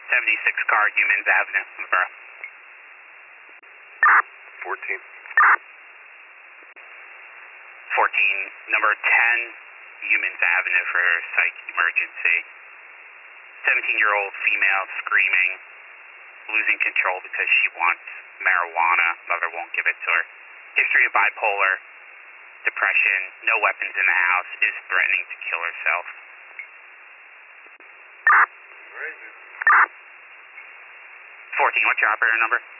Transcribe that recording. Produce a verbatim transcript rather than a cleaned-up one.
seventy-six car, Humans Avenue, Borough. fourteen. fourteen, number ten, Humans Avenue for psych emergency. seventeen-year-old female screaming, losing control because she wants marijuana. Mother won't give it to her. History of bipolar, depression, no weapons in the house, is threatening to kill herself. fourteen, what's your operator number?